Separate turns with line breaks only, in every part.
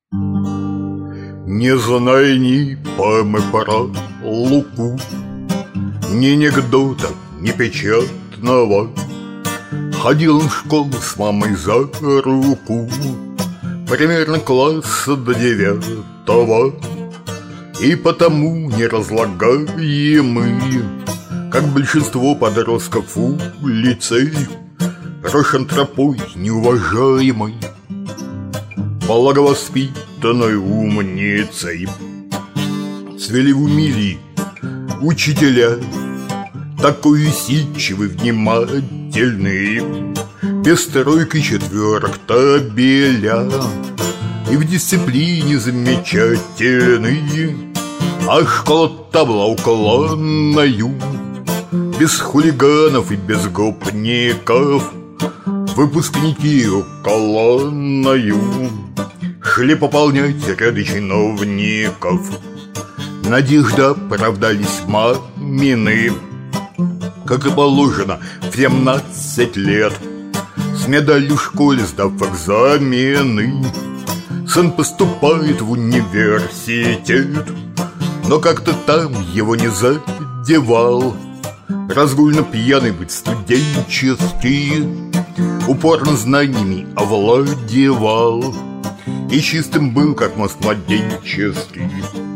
Не зная ни поэмы про Луку, ни анекдота, ни печатного, ходил он в школу с мамой за руку, примерно класса до 9, и потому неразлагаемый, как большинство подростков улицей, рощен тропой неуважаемой, благовоспитанной умницей. Свели в умилии учителя, такой усидчивый, внимательный, без тройки четверок табеля, и в дисциплине замечательный, а школа-то была уклонною, без хулиганов и без гопников, выпускники уклонною шли пополнять ряды чиновников. Надежды оправдались мамины, как и положено, в 17 лет, с медалью в школе сдав экзамены. Сын поступает в университет, но как-то там его не задевал разгульно пьяный быть студенческий, упорно знаниями овладевал и чистым был, как мост младенческий.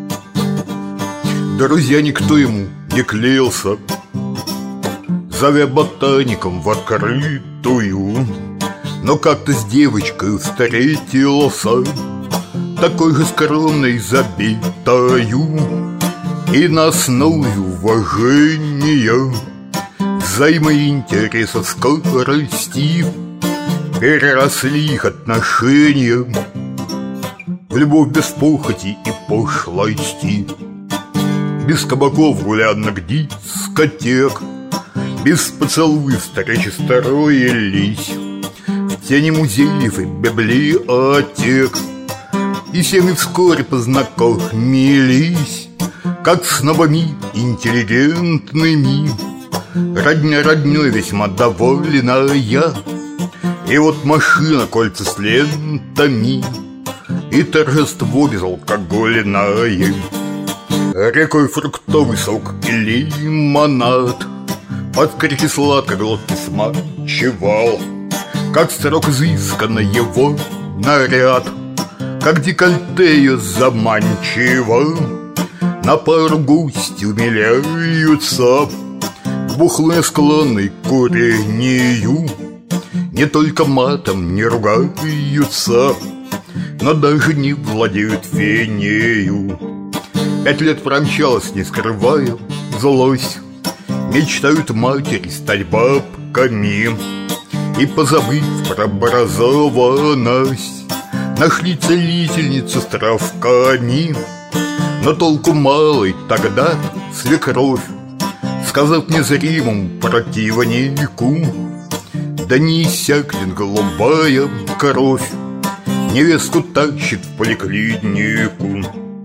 Друзья, никто ему не клеился, зовя ботаником в открытую, но как-то с девочкой встретился, такой же скромной, забитою, и на основе уважения, взаимоинтереса, скорости переросли их отношения в любовь без похоти и пошлости, без кабаков, гулянок, дискотек, без поцелуев встречи строились в тени музеев и библиотек, и семьи вскоре познакомились, как с новыми интеллигентными, родня роднёй весьма довольная. И вот машина, кольца с лентами, и торжество безалкогольное, рекой фруктовый сок и лимонад под крики сладко глотки смачивал, как строг изысканно его наряд, как декольте ее заманчиво. На пару гости умиляются бухлые склонны к курению, не только матом не ругаются, но даже не владеют фенею. 5 лет промчалось, не скрывая злость, мечтают матери стать бабками и, позабыв про образованность, нашли целительницу с травками. Но толку мало, и тогда свекровь, сказав незримому противнику: да не иссякнет голубая кровь, невесту тащит в поликлинику.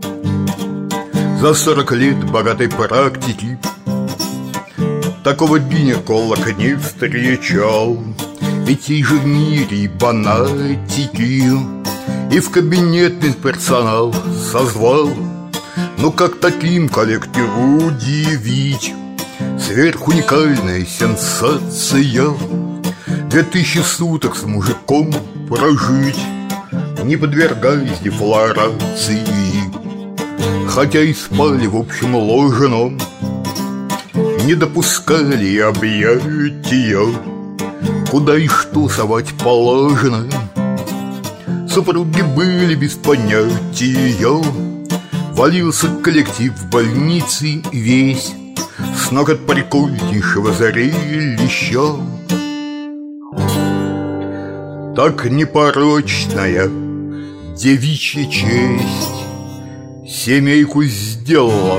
За 40 лет богатой практики такого гинеколог не встречал, ведь и же в мире и банатики, и в кабинетный персонал созвал. Ну как таким коллективу удивить? Сверхуникальная сенсация 2000 суток с мужиком прожить, не подвергаясь дефлорации, хотя и спали в общем ложном, не допускали объятия, куда и что совать положено. Супруги были без понятия, валился коллектив в больнице весь, с ног от прикольнейшего зрелища. Так непорочная девичья честь семейку сделала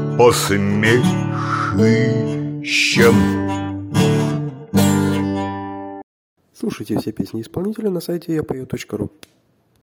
посмешищем.
Слушайте все песни исполнителя на сайте yapoe.ru.